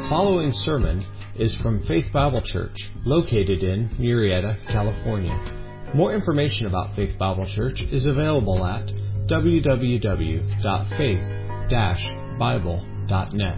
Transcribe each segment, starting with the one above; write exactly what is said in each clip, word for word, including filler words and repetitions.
following sermon is from Faith Bible Church, located in Murrieta, California. More information about Faith Bible Church is available at w w w dot faith dash bible dot net.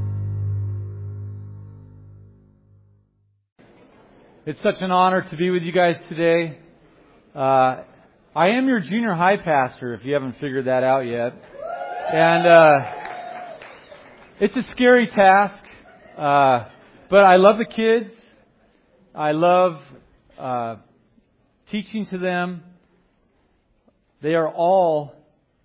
It's such an honor to be with you guys today. Uh, I am your junior high pastor, if you haven't figured that out yet. And uh, it's a scary task, uh, but I love the kids. I love uh, teaching to them. They are all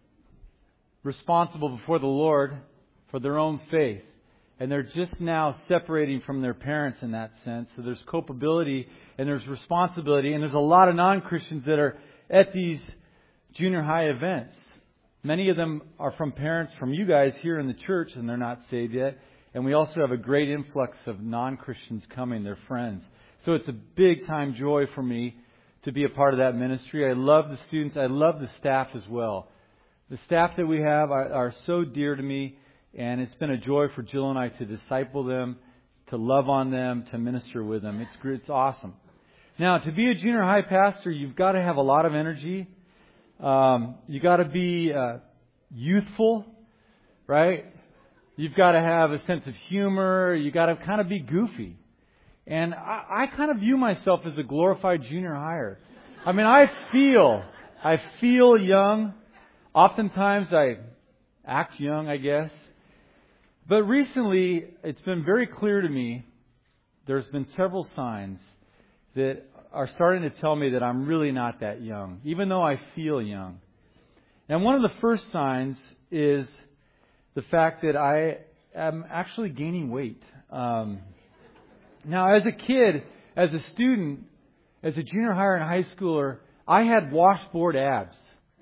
responsible before the Lord for their own faith. And they're just now separating from their parents in that sense. So there's culpability and there's responsibility. And there's a lot of non-Christians that are at these junior high events. Many of them are from parents from you guys here in the church, and they're not saved yet. And we also have a great influx of non-Christians coming, their friends. So it's a big time joy for me to be a part of that ministry. I love the students. I love the staff as well. The staff that we have are, are so dear to me. And it's been a joy for Jill and I to disciple them, to love on them, to minister with them. It's it's awesome. Now, to be a junior high pastor, you've got to have a lot of energy. Um, you got to be uh, youthful, right? You've got to have a sense of humor. You got to kind of be goofy. And I, I kind of view myself as a glorified junior higher. I mean, I feel, I feel young. Oftentimes, I act young, I guess. But recently, it's been very clear to me, there's been several signs that are starting to tell me that I'm really not that young, even though I feel young. And one of the first signs is the fact that I am actually gaining weight. Um, now, as a kid, as a student, as a junior higher and high schooler, I had washboard abs.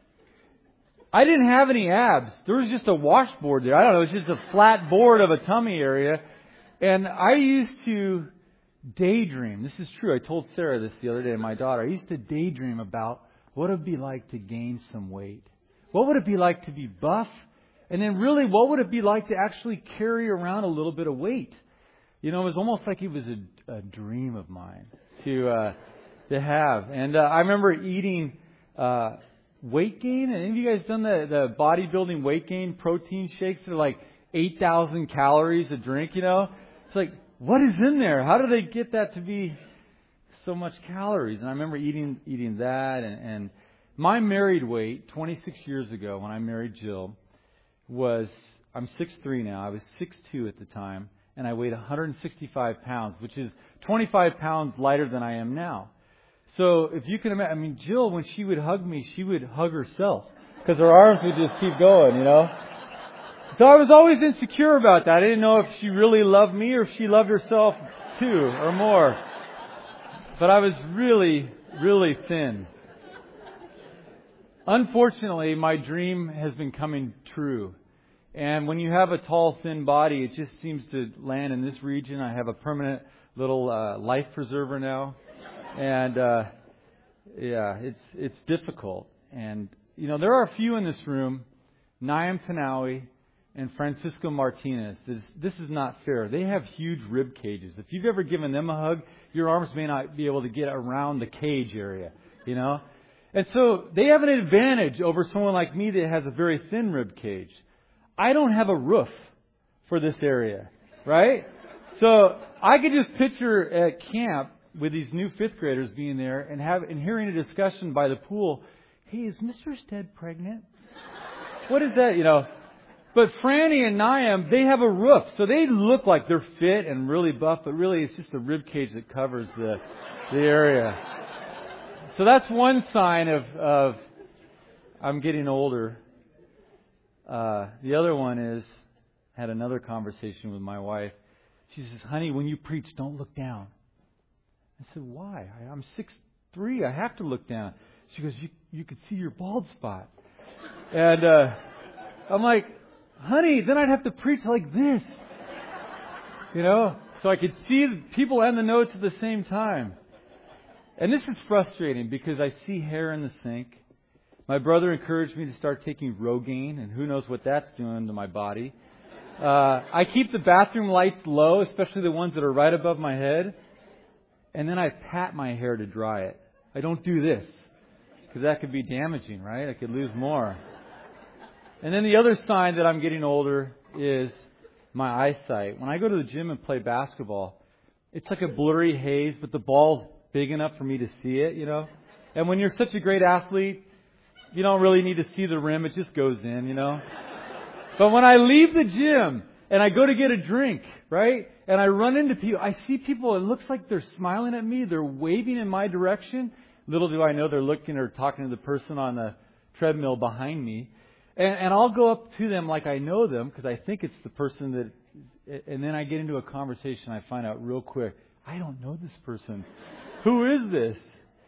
I didn't have any abs. There was just a washboard there. I don't know. It was just a flat board of a tummy area. And I used to daydream. This is true. I told Sarah this the other day, my daughter. I used to daydream about what it would be like to gain some weight. What would it be like to be buff? And then really, what would it be like to actually carry around a little bit of weight? You know, it was almost like it was a, a dream of mine to uh, to have. And uh, I remember eating Uh, weight gain. Any of you guys done the, the bodybuilding weight gain protein shakes that are like eight thousand calories a drink, you know? It's like, what is in there? How do they get that to be so much calories? And I remember eating eating that. And, and my married weight twenty-six years ago when I married Jill was, I'm six three now. I was six two at the time. And I weighed one hundred sixty-five pounds, which is twenty-five pounds lighter than I am now. So if you can imagine, I mean, Jill, when she would hug me, she would hug herself because her arms would just keep going, you know. So I was always insecure about that. I didn't know if she really loved me or if she loved herself too or more. But I was really, really thin. Unfortunately, my dream has been coming true. And when you have a tall, thin body, it just seems to land in this region. I have a permanent little uh, life preserver now. And, uh, yeah, it's it's difficult. And, you know, there are a few in this room, Naim Tanawi and Francisco Martinez. This, this is not fair. They have huge rib cages. If you've ever given them a hug, your arms may not be able to get around the cage area, you know. And so they have an advantage over someone like me that has a very thin rib cage. I don't have a roof for this area, right? So I could just picture at camp with these new fifth graders being there and have and hearing a discussion by the pool, hey, is Mister Stead pregnant? What is that, you know? But Franny and Niam, they have a roof. So they look like they're fit and really buff, but really it's just the rib cage that covers the the area. So that's one sign of, of I'm getting older. Uh, the other one is, I had another conversation with my wife. She says, honey, when you preach, don't look down. I said, why? I, I'm six three. I have to look down. She goes, you you could see your bald spot. And uh, I'm like, honey, then I'd have to preach like this. You know? So I could see the people and the notes at the same time. And this is frustrating because I see hair in the sink. My brother encouraged me to start taking Rogaine, and who knows what that's doing to my body. Uh, I keep the bathroom lights low, especially the ones that are right above my head. And then I pat my hair to dry it. I don't do this, because that could be damaging, right? I could lose more. And then the other sign that I'm getting older is my eyesight. When I go to the gym and play basketball, it's like a blurry haze, but the ball's big enough for me to see it, you know? And when you're such a great athlete, you don't really need to see the rim. It just goes in, you know? But when I leave the gym and I go to get a drink, right? And I run into people, I see people, it looks like they're smiling at me. They're waving in my direction. Little do I know they're looking or talking to the person on the treadmill behind me. And, and I'll go up to them like I know them because I think it's the person that, and then I get into a conversation. I find out real quick, I don't know this person. Who is this?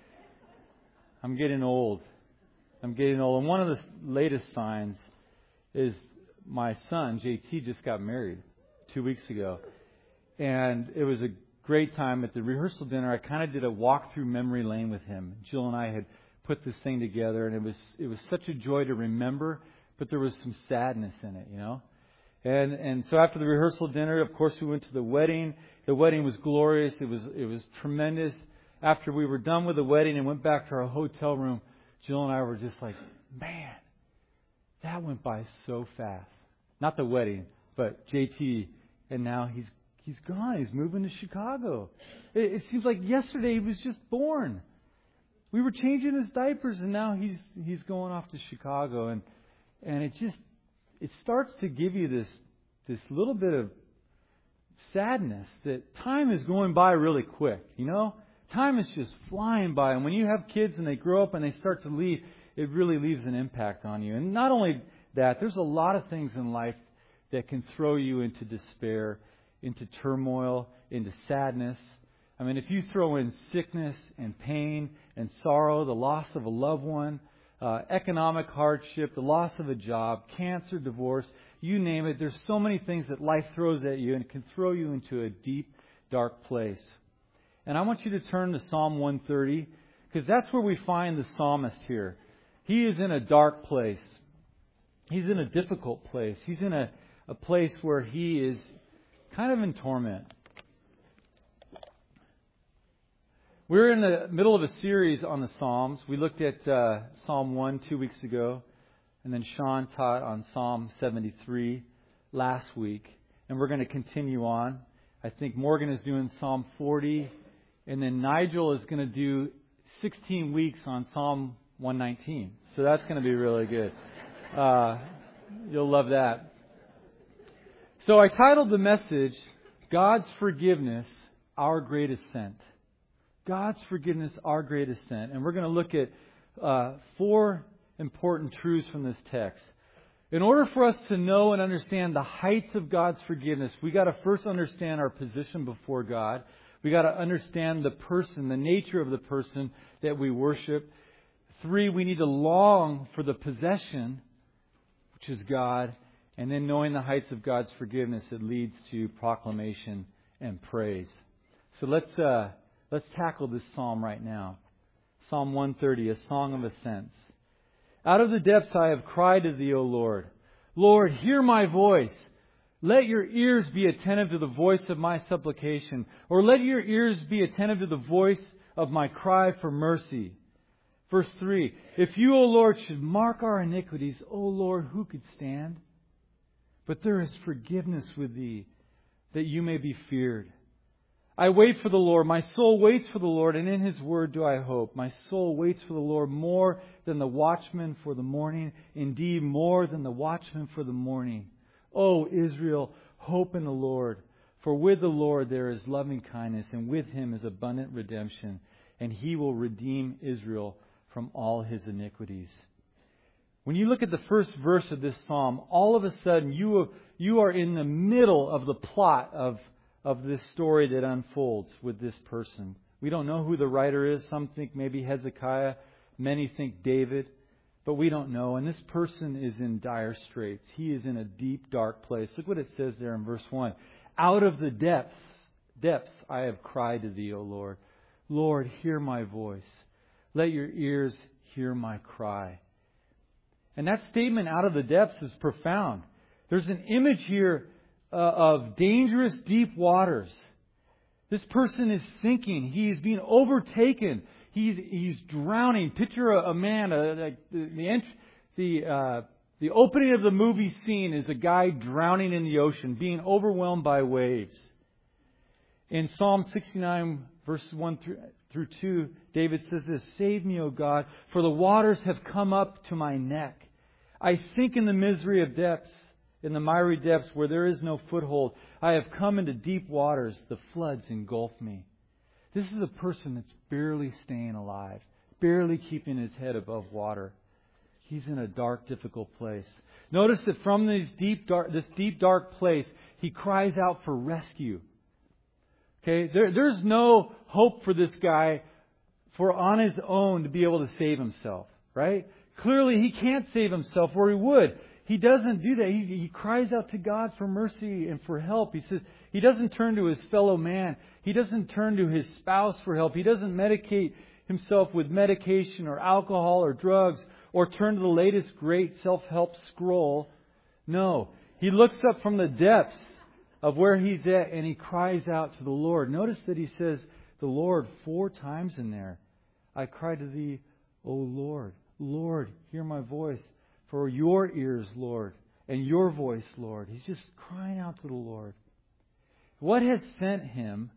I'm getting old. I'm getting old. And one of the latest signs is my son, J T, just got married two weeks ago. And it was a great time at the rehearsal dinner. I kind of did a walk through memory lane with him. Jill and I had put this thing together, and it was it was such a joy to remember, but there was some sadness in it, you know. And and so after the rehearsal dinner, of course, we went to the wedding. The wedding was glorious. It was it was tremendous. After we were done with the wedding and went back to our hotel room, Jill and I were just like, man, that went by so fast. Not the wedding, but J T, and now he's he's gone. He's moving to Chicago. It, it seems like yesterday he was just born. We were changing his diapers, and now he's he's going off to Chicago, and and it just it starts to give you this this little bit of sadness that time is going by really quick. You know, time is just flying by, and when you have kids and they grow up and they start to leave, it really leaves an impact on you. And not only that, there's a lot of things in life that can throw you into despair, into turmoil, into sadness. I mean, if you throw in sickness and pain and sorrow, the loss of a loved one, uh, economic hardship, the loss of a job, cancer, divorce, you name it, there's so many things that life throws at you and it can throw you into a deep, dark place. And I want you to turn to Psalm one thirty, because that's where we find the psalmist here. He is in a dark place. He's in a difficult place. He's in a, a place where he is kind of in torment. We're in the middle of a series on the Psalms. We looked at uh, Psalm one two weeks ago, and then Sean taught on Psalm seventy-three last week. And we're going to continue on. I think Morgan is doing Psalm forty, and then Nigel is going to do sixteen weeks on Psalm one nineteen. So that's going to be really good. Uh, you'll love that. So I titled the message, God's Forgiveness, Our Great Ascent. God's Forgiveness, Our Great Ascent. And we're going to look at uh, four important truths from this text. In order for us to know and understand the heights of God's forgiveness, we got to first understand our position before God. We got to understand the person, the nature of the person that we worship. Three, we need to long for the possession, which is God. And then knowing the heights of God's forgiveness, it leads to proclamation and praise. So let's uh, let's tackle this psalm right now. Psalm one thirty, a song of ascents. Out of the depths I have cried to Thee, O Lord. Lord, hear my voice. Let your ears be attentive to the voice of my supplication, or let your ears be attentive to the voice of my cry for mercy. Verse three, if you, O Lord, should mark our iniquities, O Lord, who could stand? But there is forgiveness with Thee, that you may be feared. I wait for the Lord. My soul waits for the Lord, and in His word do I hope. My soul waits for the Lord more than the watchman for the morning. Indeed, more than the watchman for the morning. O Israel, hope in the Lord. For with the Lord there is loving kindness, and with Him is abundant redemption. And He will redeem Israel from all his iniquities. When you look at the first verse of this psalm, all of a sudden you you are in the middle of the plot of, of this story that unfolds with this person. We don't know who the writer is. Some think maybe Hezekiah. Many think David. But we don't know. And this person is in dire straits. He is in a deep, dark place. Look what it says there in verse one. Out of the depths, depths I have cried to Thee, O Lord. Lord, hear my voice. Let your ears hear my cry. And that statement, out of the depths, is profound. There's an image here uh, of dangerous deep waters. This person is sinking. He is being overtaken. He's he's drowning. Picture a, a man. A, like the the, ent- the uh, the opening of the movie scene is a guy drowning in the ocean, being overwhelmed by waves. In Psalm sixty-nine, verses one through, through two, David says this: "Save me, O God, for the waters have come up to my neck. I sink in the misery of depths, in the miry depths where there is no foothold. I have come into deep waters. The floods engulf me." This is a person that's barely staying alive, barely keeping his head above water. He's in a dark, difficult place. Notice that from these deep, dark, this deep, dark place, he cries out for rescue. Okay, there, there's no hope for this guy for on his own to be able to save himself, right? Clearly, he can't save himself, or he would. He doesn't do that. He, he cries out to God for mercy and for help. He says he doesn't turn to his fellow man. He doesn't turn to his spouse for help. He doesn't medicate himself with medication or alcohol or drugs or turn to the latest great self-help scroll. No, he looks up from the depths of where he's at and he cries out to the Lord. Notice that he says the Lord four times in there. I cry to thee, O Lord. Lord, hear my voice. For your ears, Lord, and your voice, Lord. He's just crying out to the Lord. What has sent him,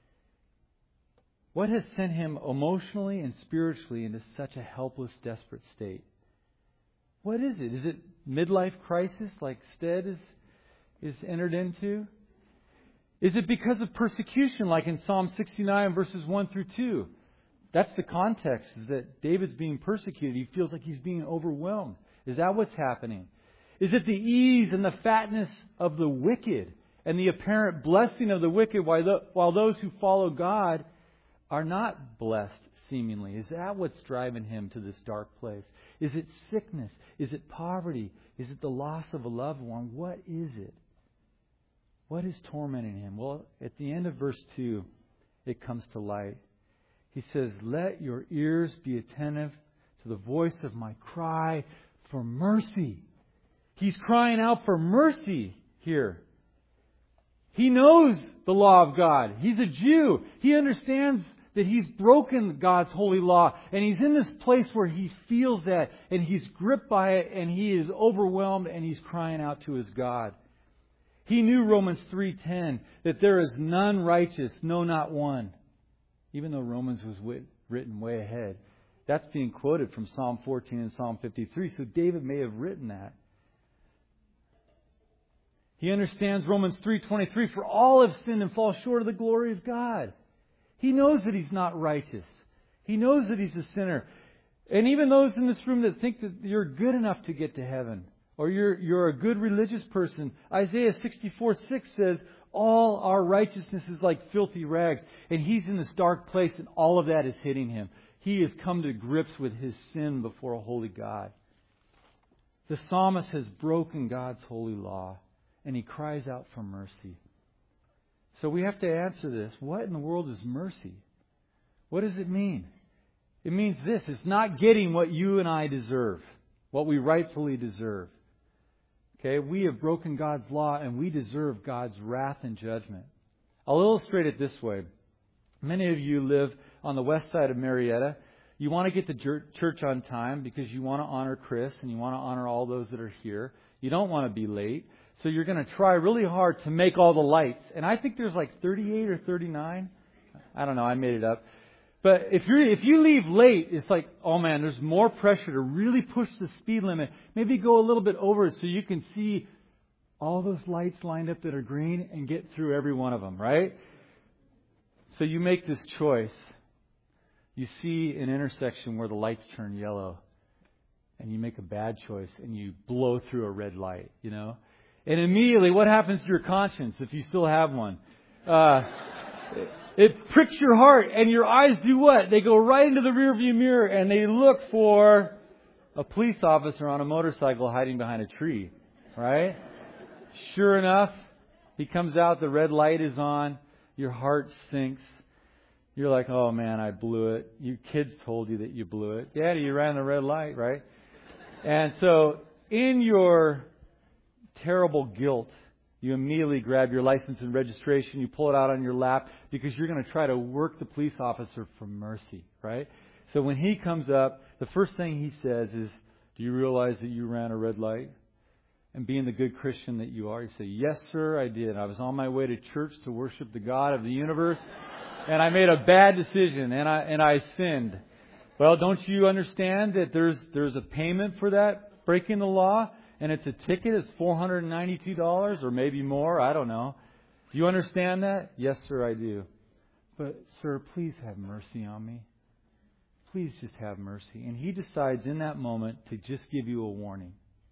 what has sent him emotionally and spiritually into such a helpless, desperate state? What is it? Is it midlife crisis like Stead is, is entered into? Is it because of persecution like in Psalm sixty-nine verses one through two? That's the context, is that David's being persecuted. He feels like he's being overwhelmed. Is that what's happening? Is it the ease and the fatness of the wicked and the apparent blessing of the wicked while those who follow God are not blessed, seemingly? Is that what's driving him to this dark place? Is it sickness? Is it poverty? Is it the loss of a loved one? What is it? What is tormenting him? Well, at the end of verse two, it comes to light. He says, "Let your ears be attentive to the voice of my cry for mercy." He's crying out for mercy here. He knows the law of God. He's a Jew. He understands that he's broken God's holy law. And he's in this place where he feels that. And he's gripped by it. And he is overwhelmed. And he's crying out to his God. He knew Romans three ten, that there is none righteous, no, not one. Even though Romans was written way ahead. That's being quoted from Psalm fourteen and Psalm fifty-three. So David may have written that. He understands Romans three twenty-three. For all have sinned and fall short of the glory of God. He knows that he's not righteous. He knows that he's a sinner. And even those in this room that think that you're good enough to get to heaven, or you're, you're a good religious person, Isaiah sixty-four six says, all our righteousness is like filthy rags. And he's in this dark place and all of that is hitting him. He has come to grips with his sin before a holy God. The psalmist has broken God's holy law and he cries out for mercy. So we have to answer this. What in the world is mercy? What does it mean? It means this. It's not getting what you and I deserve, what we rightfully deserve. Okay, we have broken God's law and we deserve God's wrath and judgment. I'll illustrate it this way. Many of you live on the west side of Marietta. You want to get to church on time because you want to honor Chris and you want to honor all those that are here. You don't want to be late. So you're going to try really hard to make all the lights. And I think there's like thirty-eight or thirty-nine. I don't know. I made it up. But if you if you leave late, it's like, oh man, there's more pressure to really push the speed limit. Maybe go a little bit over it so you can see all those lights lined up that are green and get through every one of them, right? So you make this choice. You see an intersection where the lights turn yellow and you make a bad choice and you blow through a red light, you know? And immediately, what happens to your conscience if you still have one? Uh, it, it pricks your heart and your eyes do what? They go right into the rearview mirror and they look for a police officer on a motorcycle hiding behind a tree, right? Sure enough, he comes out, the red light is on, your heart sinks. You're like, oh man, I blew it. Your kids told you that you blew it. Daddy, you ran the red light, right? And so in your terrible guilt You immediately grab your license and registration. You pull it out on your lap because you're going to try to work the police officer for mercy, right? So when he comes up, the first thing he says is, do you realize that you ran a red light? And being the good Christian that you are, you say, yes, sir, I did. I was on my way to church to worship the God of the universe, and I made a bad decision, and I and I sinned. Well, don't you understand that there's there's a payment for that, breaking the law, and it's a ticket, it's four hundred ninety-two dollars or maybe more, I don't know. Do you understand that? Yes, sir, I do. But, sir, please have mercy on me. Please just have mercy. And he decides in that moment to just give you a warning.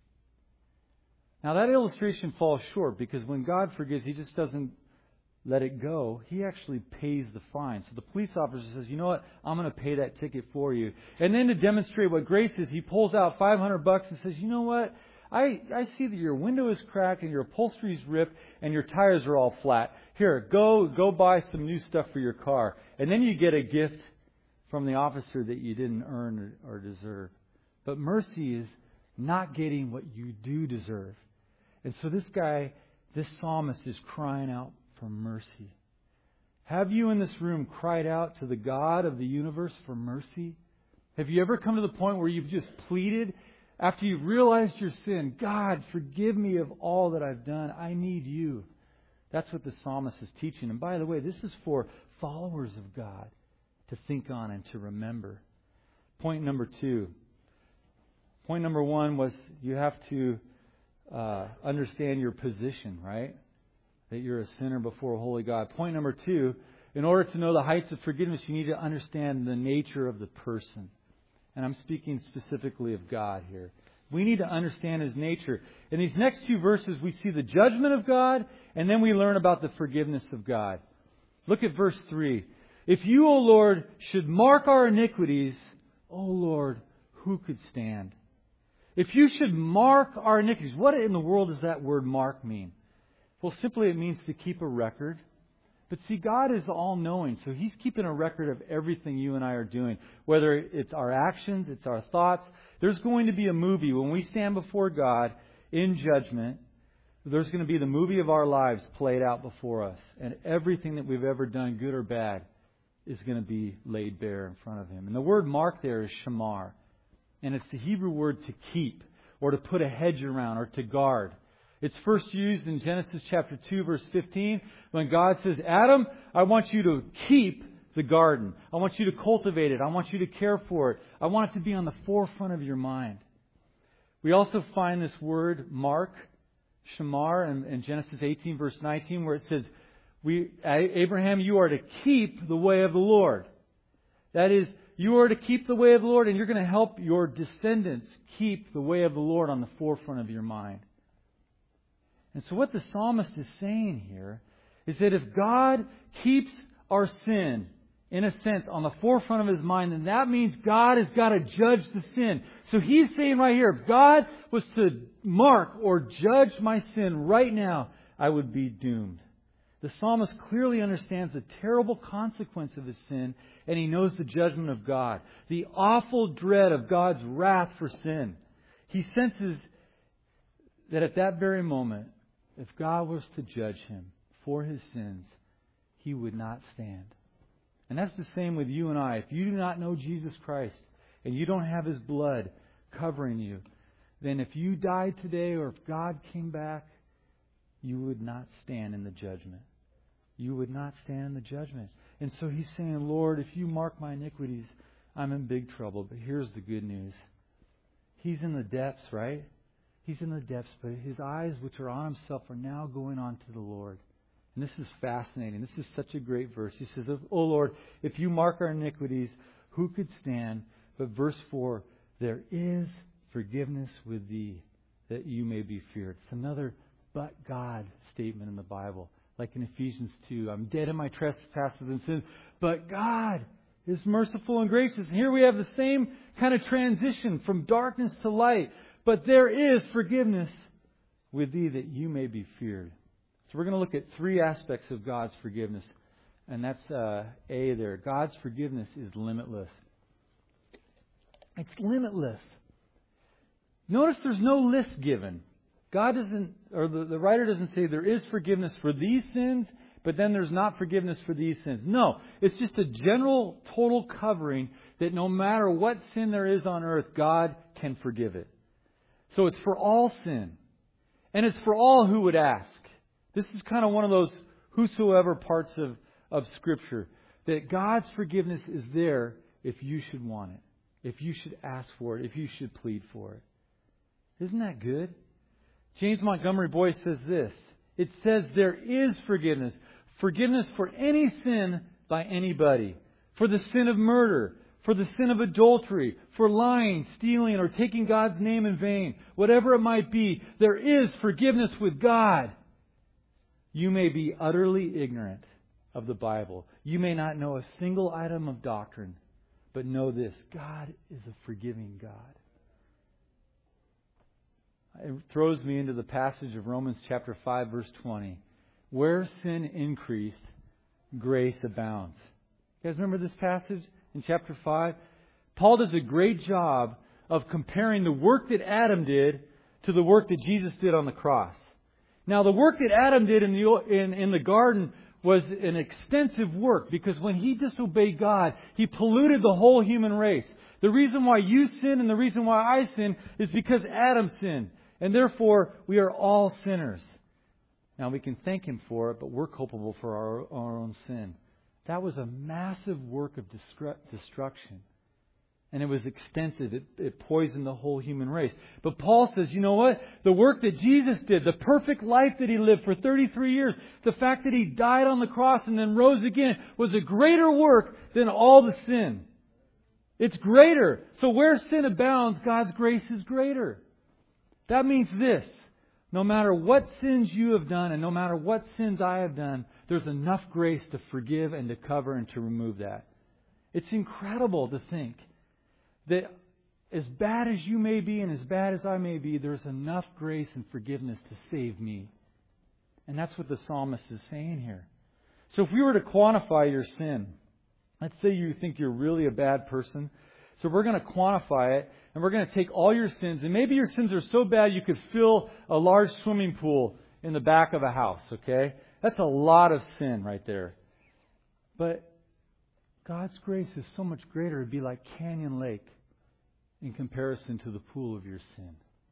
Now, that illustration falls short because when God forgives, He just doesn't let it go. He actually pays the fine. So the police officer says, you know what, I'm going to pay that ticket for you. And then to demonstrate what grace is, he pulls out five hundred bucks and says, you know what, I, I see that your window is cracked and your upholstery is ripped and your tires are all flat. Here, go, go buy some new stuff for your car. And then you get a gift from the officer that you didn't earn or, or deserve. But mercy is not getting what you do deserve. And so this guy, this psalmist is crying out for mercy. Have you in this room cried out to the God of the universe for mercy? Have you ever come to the point where you've just pleaded after you've realized your sin, God, forgive me of all that I've done. I need you. That's what the psalmist is teaching. And by the way, this is for followers of God to think on and to remember. Point number two. Point number one was you have to uh, understand your position, right? That you're a sinner before a holy God. Point number two, in order to know the heights of forgiveness, you need to understand the nature of the person. And I'm speaking specifically of God here. We need to understand His nature. In these next two verses, we see the judgment of God, and then we learn about the forgiveness of God. Look at verse three. If you, O Lord, should mark our iniquities, O Lord, who could stand? If you should mark our iniquities, what in the world does that word mark mean? Well, simply it means to keep a record. But see, God is all-knowing, so He's keeping a record of everything you and I are doing. Whether it's our actions, it's our thoughts. There's going to be a movie when we stand before God in judgment. There's going to be the movie of our lives played out before us. And everything that we've ever done, good or bad, is going to be laid bare in front of Him. And the word mark there is shamar. And it's the Hebrew word to keep, or to put a hedge around, or to guard. It's first used in Genesis chapter two, verse fifteen, when God says, Adam, I want you to keep the garden. I want you to cultivate it. I want you to care for it. I want it to be on the forefront of your mind. We also find this word, mark, shamar, in, in Genesis eighteen, verse nineteen, where it says, "We, Abraham, you are to keep the way of the Lord." That is, you are to keep the way of the Lord, and you're going to help your descendants keep the way of the Lord on the forefront of your mind. And so what the psalmist is saying here is that if God keeps our sin, in a sense, on the forefront of His mind, then that means God has got to judge the sin. So He's saying right here, if God was to mark or judge my sin right now, I would be doomed. The psalmist clearly understands the terrible consequence of his sin, and he knows the judgment of God, the awful dread of God's wrath for sin. He senses that at that very moment, if God was to judge him for his sins, he would not stand. And that's the same with you and I. If you do not know Jesus Christ and you don't have His blood covering you, then if you died today or if God came back, you would not stand in the judgment. You would not stand in the judgment. And so He's saying, Lord, if you mark my iniquities, I'm in big trouble. But here's the good news. He's in the depths, right? He's in the depths, but His eyes, which are on Himself, are now going on to the Lord. And this is fascinating. This is such a great verse. He says, "O Lord, if you mark our iniquities, who could stand?" But verse four, "There is forgiveness with Thee, that you may be feared." It's another "but God" statement in the Bible. Like in Ephesians two, I'm dead in my trespasses and sins, but God is merciful and gracious. And here we have the same kind of transition from darkness to light. But there is forgiveness with Thee, that you may be feared. So we're going to look at three aspects of God's forgiveness. And that's uh, A there. God's forgiveness is limitless. It's limitless. Notice there's no list given. God doesn't, or the, the writer doesn't say there is forgiveness for these sins, but then there's not forgiveness for these sins. No, it's just a general, total covering that no matter what sin there is on earth, God can forgive it. So it's for all sin. And it's for all who would ask. This is kind of one of those whosoever parts of, of Scripture. That God's forgiveness is there if you should want it. If you should ask for it. If you should plead for it. Isn't that good? James Montgomery Boyce says this. It says there is forgiveness. Forgiveness for any sin by anybody. For the sin of murder. For the sin of adultery. For lying, stealing, or taking God's name in vain. Whatever it might be, there is forgiveness with God. You may be utterly ignorant of the Bible. You may not know a single item of doctrine. But know this. God is a forgiving God. It throws me into the passage of Romans chapter five, verse twenty. Where sin increased, grace abounds. You guys remember this passage in chapter five? Paul does a great job of comparing the work that Adam did to the work that Jesus did on the cross. Now, the work that Adam did in the, in, in the garden was an extensive work because when he disobeyed God, he polluted the whole human race. The reason why you sin and the reason why I sin is because Adam sinned. And therefore, we are all sinners. Now, we can thank Him for it, but we're culpable for our, our own sin. That was a massive work of destruction. And it was extensive. It, it poisoned the whole human race. But Paul says, you know what? The work that Jesus did, the perfect life that He lived for thirty-three years, the fact that He died on the cross and then rose again was a greater work than all the sin. It's greater. So where sin abounds, God's grace is greater. That means this. No matter what sins you have done and no matter what sins I have done, there's enough grace to forgive and to cover and to remove that. It's incredible to think that as bad as you may be and as bad as I may be, there's enough grace and forgiveness to save me. And that's what the psalmist is saying here. So if we were to quantify your sin, let's say you think you're really a bad person. So we're going to quantify it. And we're going to take all your sins, and maybe your sins are so bad you could fill a large swimming pool in the back of a house, okay? That's a lot of sin right there. But God's grace is so much greater. It'd be like Canyon Lake in comparison to the pool of your sin.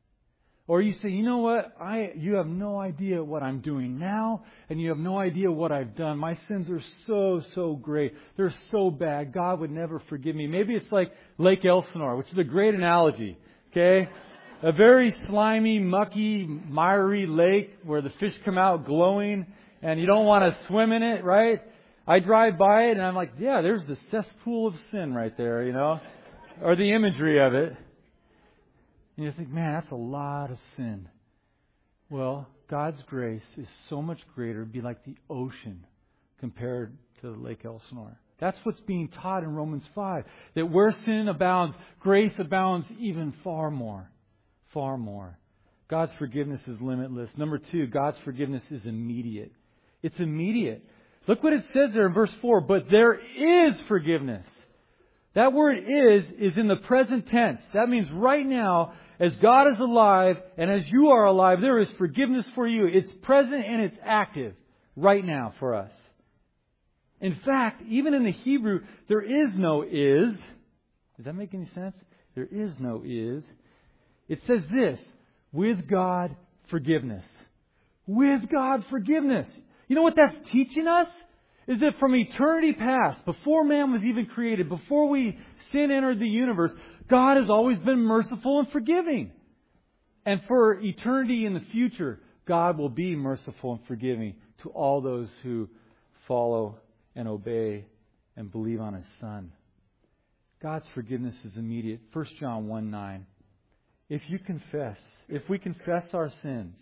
Or you say, you know what? I you have no idea what I'm doing now, and you have no idea what I've done. My sins are so, so great. They're so bad. God would never forgive me. Maybe it's like Lake Elsinore, which is a great analogy. Okay? A very slimy, mucky, miry lake where the fish come out glowing, and you don't want to swim in it, right? I drive by it, and I'm like, yeah, there's the cesspool of sin right there, you know? Or the imagery of it. And you think, man, that's a lot of sin. Well, God's grace is so much greater. It'd be like the ocean compared to Lake Elsinore. That's what's being taught in Romans five. That where sin abounds, grace abounds even far more. Far more. God's forgiveness is limitless. Number two, God's forgiveness is immediate. It's immediate. Look what it says there in verse four. But there is forgiveness. That word is, is in the present tense. That means right now, as God is alive and as you are alive, there is forgiveness for you. It's present and it's active right now for us. In fact, even in the Hebrew, there is no is. Does that make any sense? There is no is. It says this, with God forgiveness. With God forgiveness. You know what that's teaching us? Is that from eternity past, before man was even created, before we sin entered the universe, God has always been merciful and forgiving. And for eternity in the future, God will be merciful and forgiving to all those who follow and obey and believe on His Son. God's forgiveness is immediate. First John one nine. If you confess, if we confess our sins,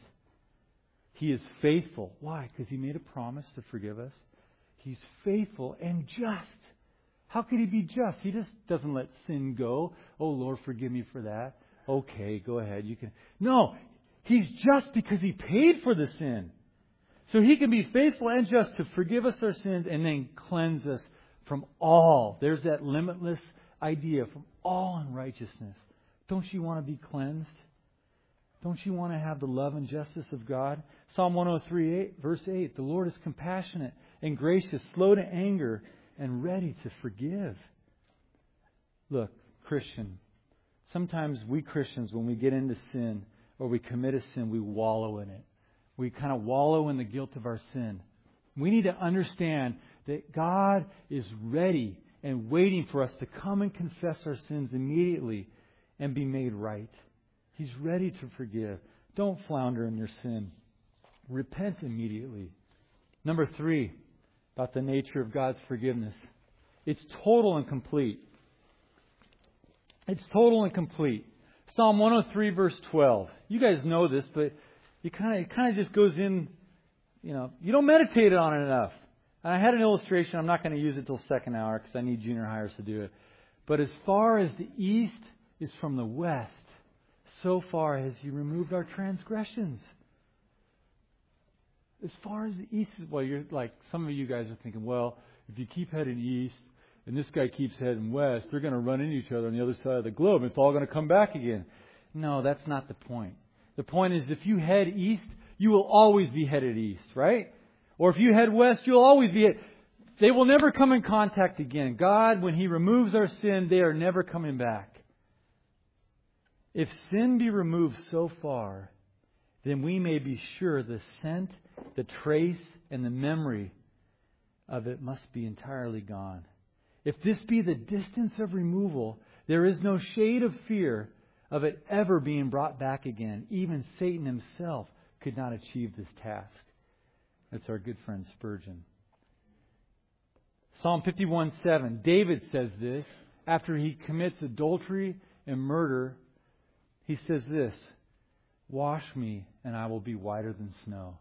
He is faithful. Why? Because He made a promise to forgive us. He's faithful and just. How could He be just? He just doesn't let sin go. Oh, Lord, forgive me for that. Okay, go ahead. You can. No, He's just because He paid for the sin. So He can be faithful and just to forgive us our sins and then cleanse us from all. There's that limitless idea, from all unrighteousness. Don't you want to be cleansed? Don't you want to have the love and justice of God? Psalm one oh three, eight, verse eight, the Lord is compassionate and gracious, slow to anger, and ready to forgive. Look, Christian, sometimes we Christians, when we get into sin or we commit a sin, we wallow in it. We kind of wallow in the guilt of our sin. We need to understand that God is ready and waiting for us to come and confess our sins immediately and be made right. He's ready to forgive. Don't flounder in your sin. Repent immediately. Number three, about the nature of God's forgiveness. It's total and complete. It's total and complete. Psalm one oh three, verse twelve. You guys know this, but you kind of it kind of just goes in, you know, you don't meditate on it enough. And I had an illustration. I'm not going to use it till second hour because I need junior hires to do it. But as far as the east is from the west, so far has He removed our transgressions. As far as the east is, well, you're like, some of you guys are thinking, well, if you keep heading east and this guy keeps heading west, they're going to run into each other on the other side of the globe. It's all going to come back again. No, that's not the point. The point is, if you head east, you will always be headed east, right? Or if you head west, you'll always be headed. They will never come in contact again. God, when He removes our sin, they are never coming back. If sin be removed so far, then we may be sure the scent, the trace, and the memory of it must be entirely gone. If this be the distance of removal, there is no shade of fear of it ever being brought back again. Even Satan himself could not achieve this task. That's our good friend Spurgeon. Psalm fifty-one seven. David says this after he commits adultery and murder. He says this, wash me and I will be whiter than snow.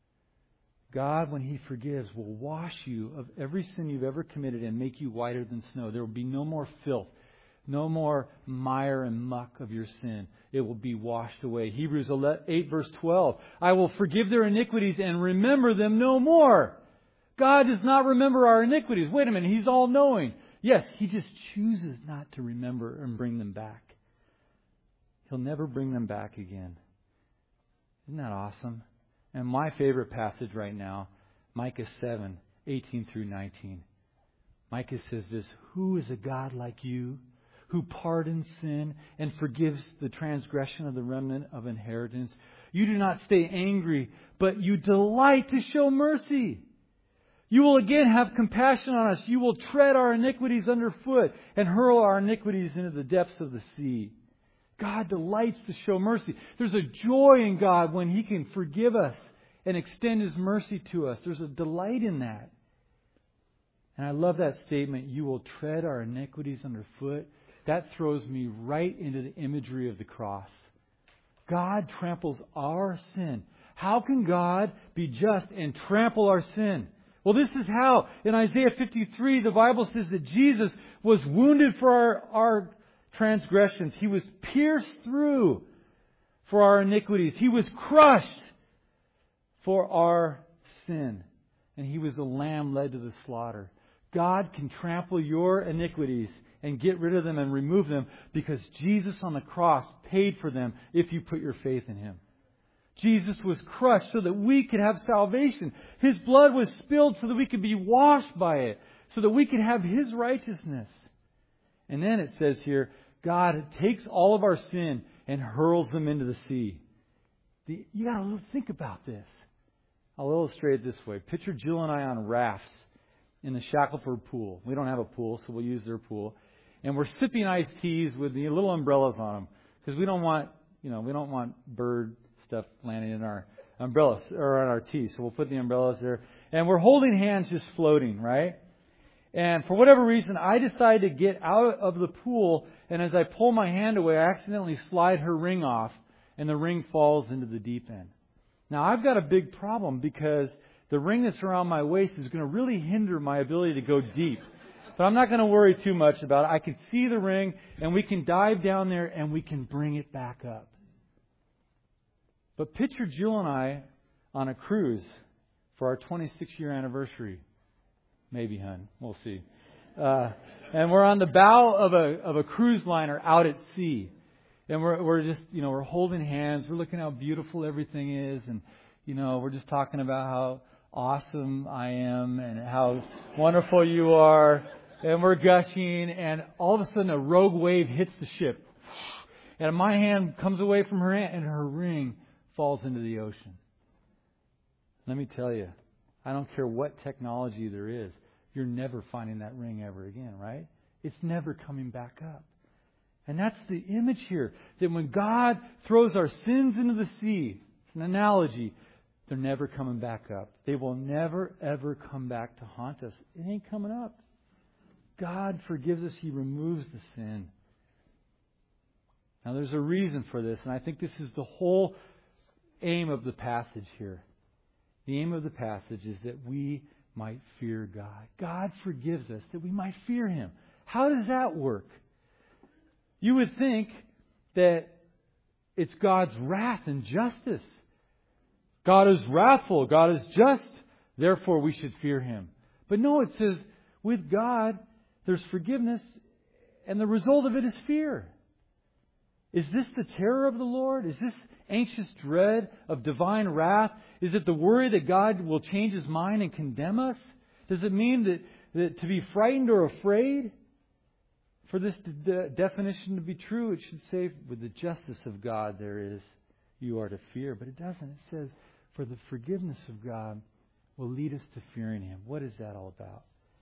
God, when He forgives, will wash you of every sin you've ever committed and make you whiter than snow. There will be no more filth, no more mire and muck of your sin. It will be washed away. Hebrews eight verse twelve. I will forgive their iniquities and remember them no more. God does not remember our iniquities. Wait a minute, He's all-knowing. Yes, He just chooses not to remember and bring them back. He'll never bring them back again. Isn't that awesome? And my favorite passage right now, Micah seven, eighteen through nineteen. Micah says this, who is a God like you, who pardons sin and forgives the transgression of the remnant of inheritance? You do not stay angry, but you delight to show mercy. You will again have compassion on us. You will tread our iniquities underfoot and hurl our iniquities into the depths of the sea. God delights to show mercy. There's a joy in God when He can forgive us and extend His mercy to us. There's a delight in that. And I love that statement, you will tread our iniquities underfoot. That throws me right into the imagery of the cross. God tramples our sin. How can God be just and trample our sin? Well, this is how. In Isaiah fifty-three, the Bible says that Jesus was wounded for our, our transgressions. He was pierced through for our iniquities. He was crushed for our sin. And He was a lamb led to the slaughter. God can trample your iniquities and get rid of them and remove them because Jesus on the cross paid for them if you put your faith in Him. Jesus was crushed so that we could have salvation. His blood was spilled so that we could be washed by it, so that we could have His righteousness. And then it says here, God takes all of our sin and hurls them into the sea. The, you got to think about this. I'll illustrate it this way. Picture Jill and I on rafts in the Shackelford pool. We don't have a pool, so we'll use their pool. And we're sipping iced teas with the little umbrellas on them because we don't want, you know, we don't want bird stuff landing in our umbrellas or on our tea. So we'll put the umbrellas there. And we're holding hands just floating, right? And for whatever reason, I decide to get out of the pool. And as I pull my hand away, I accidentally slide her ring off. And the ring falls into the deep end. Now, I've got a big problem because the ring that's around my waist is going to really hinder my ability to go deep. But I'm not going to worry too much about it. I can see the ring and we can dive down there and we can bring it back up. But picture Jill and I on a cruise for our twenty-six year anniversary. Maybe, hon. We'll see. Uh, and we're on the bow of a of a cruise liner out at sea. And we're we're just, you know, we're holding hands. We're looking how beautiful everything is. And, you know, we're just talking about how awesome I am and how wonderful you are. And we're gushing. And all of a sudden a rogue wave hits the ship. And my hand comes away from her hand and her ring falls into the ocean. Let me tell you, I don't care what technology there is. You're never finding that ring ever again, right? It's never coming back up. And that's the image here. That when God throws our sins into the sea, it's an analogy, they're never coming back up. They will never, ever come back to haunt us. It ain't coming up. God forgives us. He removes the sin. Now there's a reason for this, and I think this is the whole aim of the passage here. The aim of the passage is that we might fear God. God forgives us that we might fear Him. How does that work? You would think that it's God's wrath and justice. God is wrathful. God is just. Therefore, we should fear Him. But no, it says with God, there's forgiveness, and the result of it is fear. Is this the terror of the Lord? Is this anxious dread of divine wrath? Is it the worry that God will change His mind and condemn us? Does it mean that, that to be frightened or afraid? For this de- definition to be true, it should say, with the justice of God there is, you are to fear. But it doesn't. It says, for the forgiveness of God will lead us to fearing Him. What is that all about?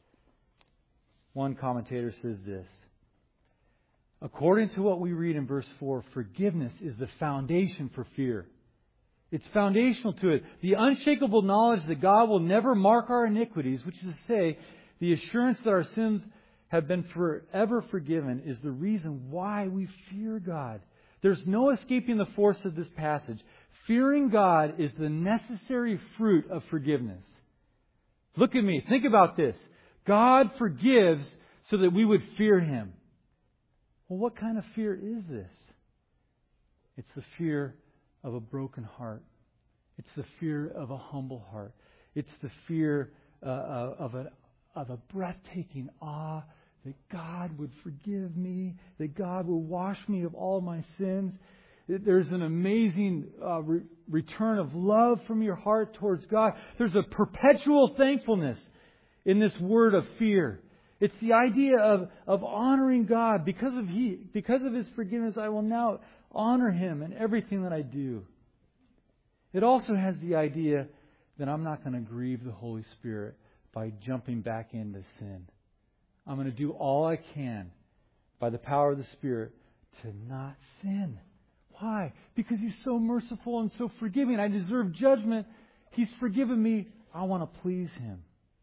One commentator says this. According to what we read in verse four, forgiveness is the foundation for fear. It's foundational to it. The unshakable knowledge that God will never mark our iniquities, which is to say, the assurance that our sins have been forever forgiven, is the reason why we fear God. There's no escaping the force of this passage. Fearing God is the necessary fruit of forgiveness. Look at me. Think about this. God forgives so that we would fear Him. Well, what kind of fear is this? It's the fear of a broken heart. It's the fear of a humble heart. It's the fear uh, of a of a breathtaking awe that God would forgive me, that God will wash me of all my sins. There's an amazing uh, re- return of love from your heart towards God. There's a perpetual thankfulness in this word of fear. It's the idea of, of honoring God. Because of He, because of His forgiveness, I will now honor Him in everything that I do. It also has the idea that I'm not going to grieve the Holy Spirit by jumping back into sin. I'm going to do all I can by the power of the Spirit to not sin. Why? Because He's so merciful and so forgiving. I deserve judgment. He's forgiven me. I want to please Him.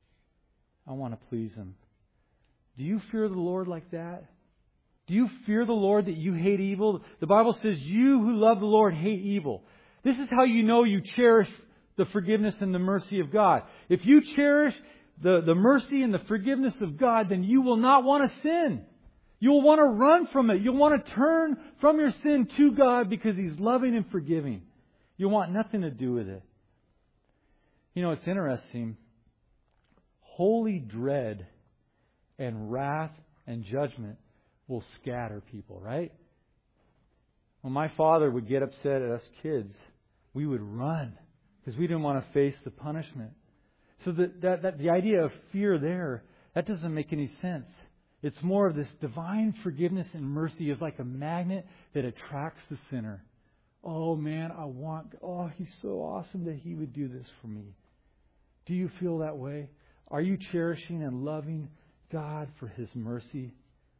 I want to please Him. Do you fear the Lord like that? Do you fear the Lord that you hate evil? The Bible says, you who love the Lord hate evil. This is how you know you cherish the forgiveness and the mercy of God. If you cherish the, the mercy and the forgiveness of God, then you will not want to sin. You'll want to run from it. You'll want to turn from your sin to God because He's loving and forgiving. You'll want nothing to do with it. You know, it's interesting. Holy dread and wrath and judgment will scatter people, right? When my father would get upset at us kids, we would run because we didn't want to face the punishment. So that, that, that the idea of fear there, that doesn't make any sense. It's more of this divine forgiveness and mercy is like a magnet that attracts the sinner. Oh man, I want, oh, He's so awesome that He would do this for me. Do you feel that way? Are you cherishing and loving God for His mercy?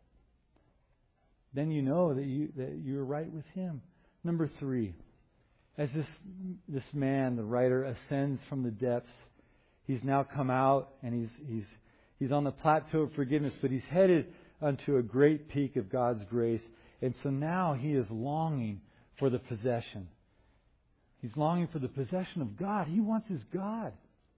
Then you know that you that you're right with Him. Number three, as this this man, the writer, ascends from the depths, he's now come out and he's he's he's on the plateau of forgiveness, but he's headed unto a great peak of God's grace. And so now he is longing for the possession. He's longing for the possession of God. He wants his God.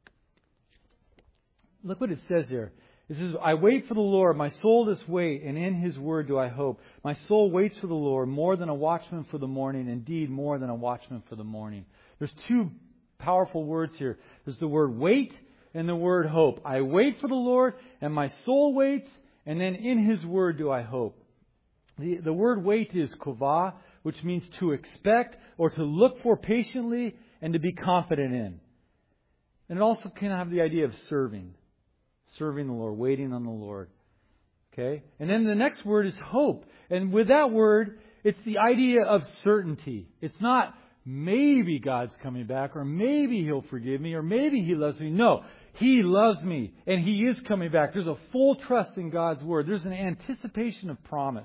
Look what it says here. It says, I wait for the Lord, my soul does wait, and in His word do I hope. My soul waits for the Lord more than a watchman for the morning, indeed more than a watchman for the morning. There's two powerful words here. There's the word wait and the word hope. I wait for the Lord, and my soul waits, and then in His word do I hope. The, the word wait is kovah, which means to expect or to look for patiently and to be confident in. And it also can have the idea of serving. Serving the Lord, waiting on the Lord. Okay? And then the next word is hope. And with that word, it's the idea of certainty. It's not maybe God's coming back, or maybe He'll forgive me, or maybe He loves me. No, He loves me, and He is coming back. There's a full trust in God's word. There's an anticipation of promise.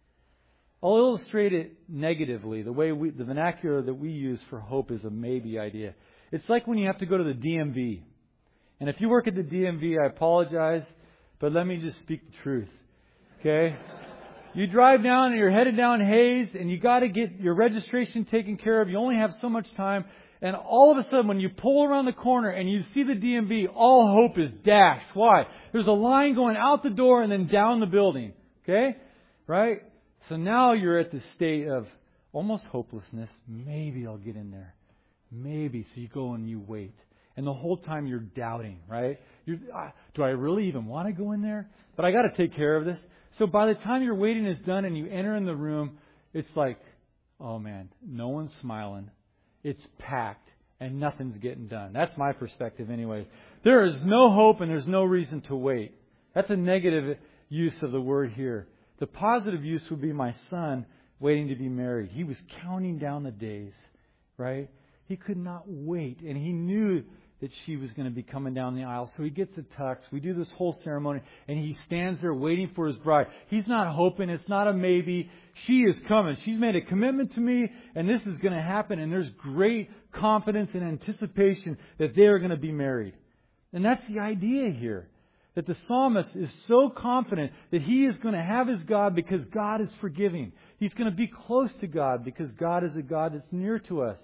I'll illustrate it negatively. The way we, the vernacular that we use for hope is a maybe idea. It's like when you have to go to the D M V. And if you work at the D M V, I apologize, but let me just speak the truth. Okay? You drive down and you're headed down Hayes and you got to get your registration taken care of. You only have so much time. And all of a sudden, when you pull around the corner and you see the D M V, all hope is dashed. Why? There's a line going out the door and then down the building. Okay? Right? So now you're at the state of almost hopelessness. Maybe I'll get in there. Maybe. So you go and you wait. And the whole time you're doubting, right? You're, ah, do I really even want to go in there? But I got to take care of this. So by the time your waiting is done and you enter in the room, it's like, oh man, no one's smiling. It's packed and nothing's getting done. That's my perspective anyway. There is no hope and there's no reason to wait. That's a negative use of the word here. The positive use would be my son waiting to be married. He was counting down the days, right? He could not wait, and he knew that she was going to be coming down the aisle. So he gets a tux. We do this whole ceremony, and he stands there waiting for his bride. He's not hoping. It's not a maybe. She is coming. She's made a commitment to me, and this is going to happen. And there's great confidence and anticipation that they are going to be married. And that's the idea here. That the psalmist is so confident that he is going to have his God because God is forgiving. He's going to be close to God because God is a God that's near to us.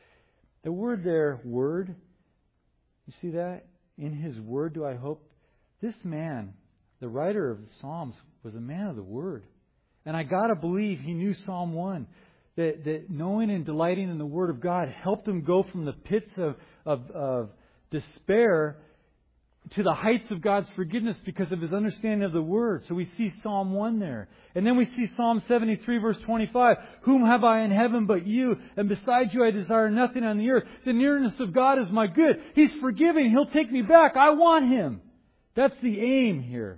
The word there, word, you see that? In His word do I hope. This man, the writer of the Psalms, was a man of the word. And I got to believe he knew Psalm one. That, that knowing and delighting in the Word of God helped him go from the pits of, of, of despair to the heights of God's forgiveness because of his understanding of the Word. So we see Psalm one there. And then we see Psalm seventy-three verse twenty-five. Whom have I in heaven but you? And besides you I desire nothing on the earth. The nearness of God is my good. He's forgiving. He'll take me back. I want Him. That's the aim here.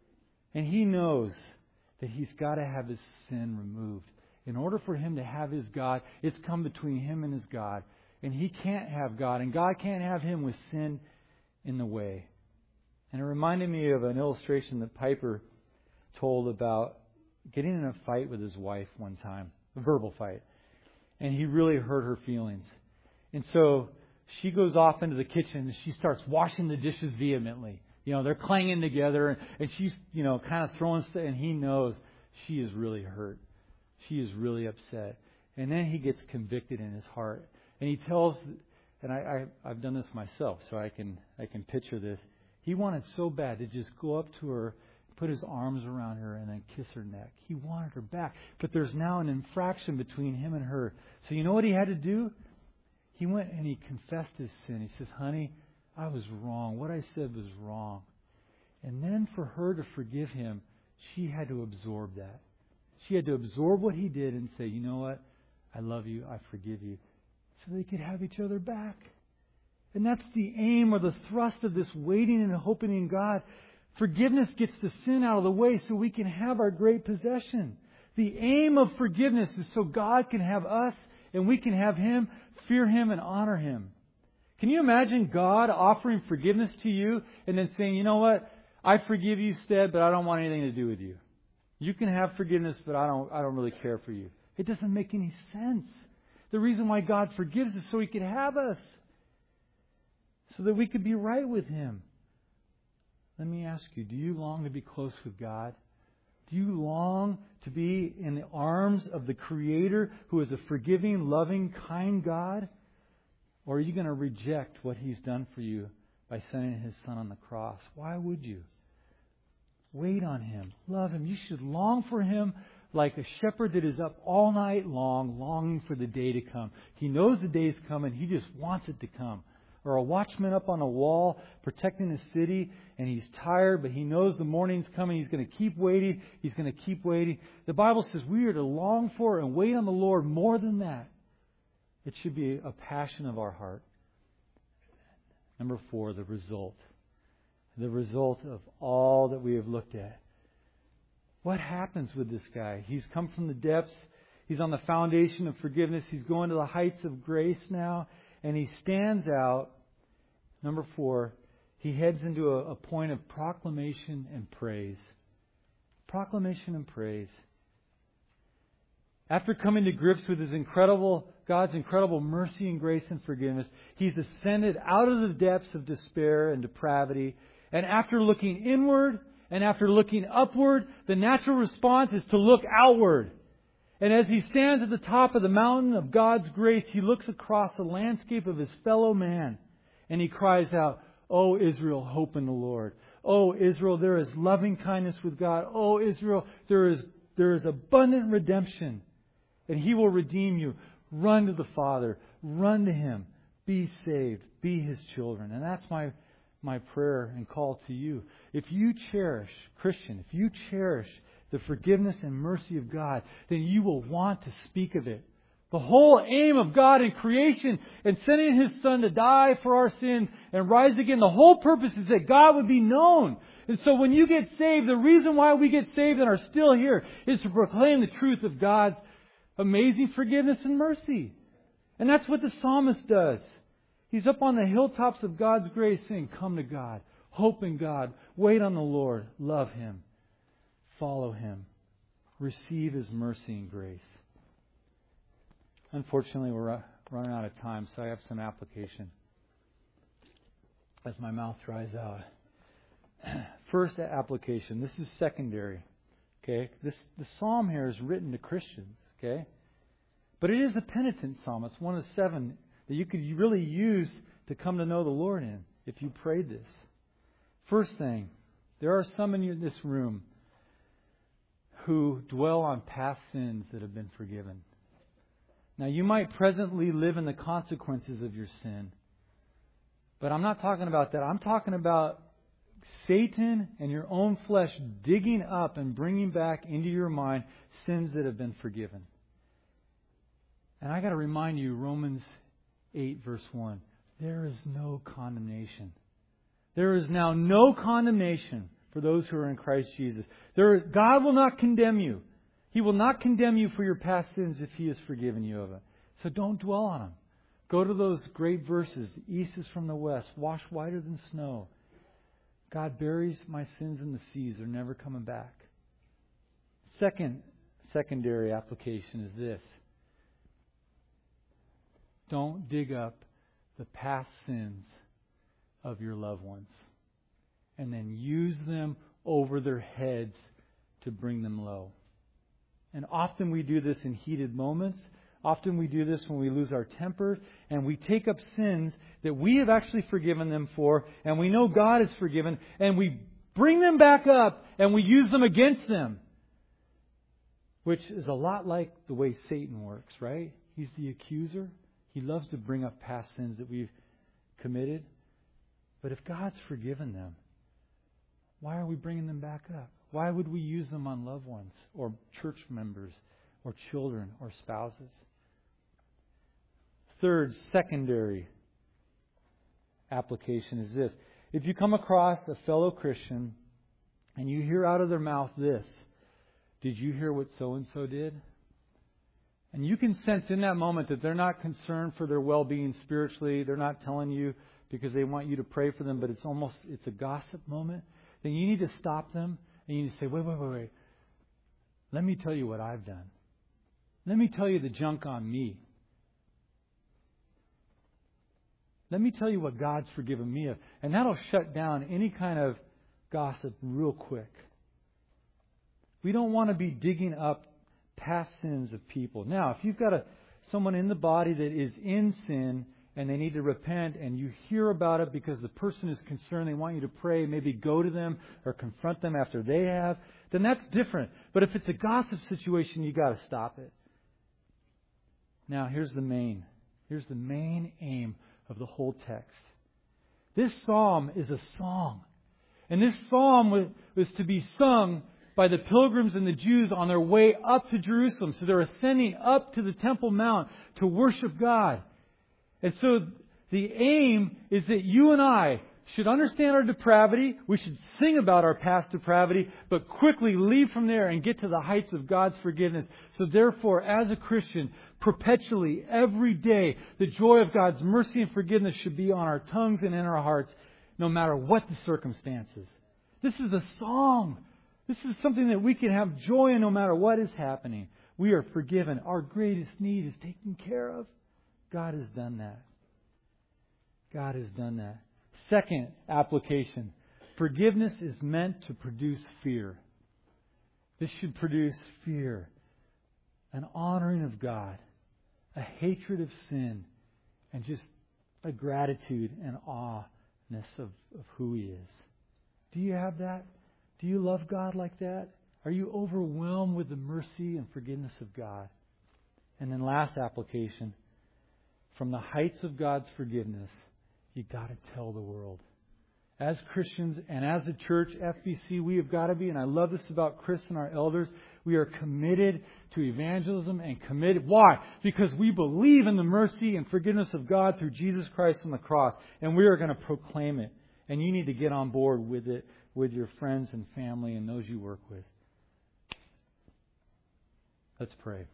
And he knows that he's got to have his sin removed. In order for him to have his God, it's come between him and his God. And he can't have God. And God can't have him with sin in the way. And it reminded me of an illustration that Piper told about getting in a fight with his wife one time, a verbal fight. And he really hurt her feelings. And so she goes off into the kitchen and she starts washing the dishes vehemently. You know, they're clanging together and, and she's, you know, kind of throwing stuff. And he knows she is really hurt. She is really upset. And then he gets convicted in his heart. And he tells, and I, I, I've done this myself, so I can I can picture this. He wanted so bad to just go up to her, put his arms around her, and then kiss her neck. He wanted her back. But there's now an infraction between him and her. So you know what he had to do? He went and he confessed his sin. He says, honey, I was wrong. What I said was wrong. And then for her to forgive him, she had to absorb that. She had to absorb what he did and say, you know what? I love you. I forgive you. So they could have each other back. And that's the aim or the thrust of this waiting and hoping in God. Forgiveness gets the sin out of the way so we can have our great possession. The aim of forgiveness is so God can have us and we can have Him, fear Him, and honor Him. Can you imagine God offering forgiveness to you and then saying, you know what? I forgive you, Stead, but I don't want anything to do with you. You can have forgiveness, but I don't, I don't really care for you. It doesn't make any sense. The reason why God forgives is so He could have us. So that we could be right with Him. Let me ask you, do you long to be close with God? Do you long to be in the arms of the Creator who is a forgiving, loving, kind God? Or are you going to reject what He's done for you by sending His Son on the cross? Why would you? Wait on Him. Love Him. You should long for Him like a shepherd that is up all night long, longing for the day to come. He knows the day is coming. He just wants it to come. or a watchman up on a wall protecting the city, and he's tired, but he knows the morning's coming. He's going to keep waiting. He's going to keep waiting. The Bible says we are to long for and wait on the Lord more than that. It should be a passion of our heart. Number four, the result. The result of all that we have looked at. What happens with this guy? He's come from the depths. He's on the foundation of forgiveness. He's going to the heights of grace now. And he stands out. Number four, he heads into a, a point of proclamation and praise. Proclamation and praise. After coming to grips with his incredible, God's incredible mercy and grace and forgiveness, he's ascended out of the depths of despair and depravity. And after looking inward and after looking upward, the natural response is to look outward. And as he stands at the top of the mountain of God's grace, he looks across the landscape of his fellow man. And he cries out, "O Israel, hope in the Lord. O Israel, there is loving kindness with God. O Israel, there is, there is abundant redemption. And He will redeem you. Run to the Father. Run to Him. Be saved. Be His children." And that's my, my prayer and call to you. If you cherish, Christian, if you cherish the forgiveness and mercy of God, then you will want to speak of it. The whole aim of God in creation and sending His Son to die for our sins and rise again, the whole purpose is that God would be known. And so when you get saved, the reason why we get saved and are still here is to proclaim the truth of God's amazing forgiveness and mercy. And that's what the psalmist does. He's up on the hilltops of God's grace saying, "Come to God, hope in God, wait on the Lord, love Him, follow Him, receive His mercy and grace." Unfortunately, we're running out of time, so I have some application as my mouth dries out. First application. This is secondary. Okay, this the psalm here is written to Christians. Okay, but it is a penitent psalm. It's one of the seven that you could really use to come to know the Lord in if you prayed this. First thing, there are some in this room who dwell on past sins that have been forgiven. Now, you might presently live in the consequences of your sin. But I'm not talking about that. I'm talking about Satan and your own flesh digging up and bringing back into your mind sins that have been forgiven. And I got to remind you, Romans eight, verse one, there is no condemnation. There is now no condemnation for those who are in Christ Jesus. There, God will not condemn you. He will not condemn you for your past sins if He has forgiven you of it. So don't dwell on them. Go to those great verses. The east is from the west, washed whiter than snow. God buries my sins in the seas. They're never coming back. Second, secondary application is this. Don't dig up the past sins of your loved ones and then use them over their heads to bring them low. And often we do this in heated moments. Often we do this when we lose our temper and we take up sins that we have actually forgiven them for and we know God has forgiven and we bring them back up and we use them against them. Which is a lot like the way Satan works, right? He's the accuser. He loves to bring up past sins that we've committed. But if God's forgiven them, why are we bringing them back up? Why would we use them on loved ones or church members or children or spouses? Third, secondary application is this. If you come across a fellow Christian and you hear out of their mouth this, "Did you hear what so-and-so did?" And you can sense in that moment that they're not concerned for their well-being spiritually. They're not telling you because they want you to pray for them, but it's almost, it's a gossip moment. Then you need to stop them and you need to say, wait, wait, wait, wait. Let me tell you what I've done. Let me tell you the junk on me. Let me tell you what God's forgiven me of. And that'll shut down any kind of gossip real quick. We don't want to be digging up past sins of people. Now, if you've got a someone in the body that is in sin and they need to repent and you hear about it because the person is concerned, they want you to pray, maybe go to them or confront them after they have, then that's different. But if it's a gossip situation, you got to stop it. Now, here's the main, here's the main aim of the whole text. This psalm is a song. And this psalm was, was to be sung by the pilgrims and the Jews on their way up to Jerusalem. So they're ascending up to the Temple Mount to worship God. And so the aim is that you and I should understand our depravity. We should sing about our past depravity, but quickly leave from there and get to the heights of God's forgiveness. So therefore, as a Christian, perpetually, every day, the joy of God's mercy and forgiveness should be on our tongues and in our hearts, no matter what the circumstances. This is a song. This is something that we can have joy in no matter what is happening. We are forgiven. Our greatest need is taken care of. God has done that. God has done that. Second application. Forgiveness is meant to produce fear. This should produce fear, an honoring of God, a hatred of sin, and just a gratitude and awe-ness of, of who He is. Do you have that? Do you love God like that? Are you overwhelmed with the mercy and forgiveness of God? And then last application. From the heights of God's forgiveness, you got to tell the world. As Christians and as a church, F B C, we have got to be, and I love this about Chris and our elders, we are committed to evangelism and committed. Why? Because we believe in the mercy and forgiveness of God through Jesus Christ on the cross, and we are going to proclaim it. And you need to get on board with it with your friends and family and those you work with. Let's pray.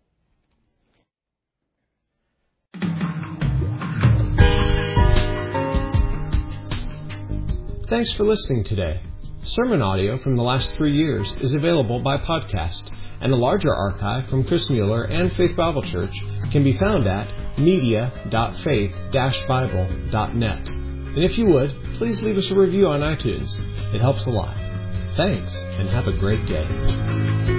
Thanks for listening today. Sermon audio from the last three years is available by podcast, and a larger archive from Chris Mueller and Faith Bible Church can be found at media dot faith dash bible dot net. And if you would, please leave us a review on iTunes. It helps a lot. Thanks, and have a great day.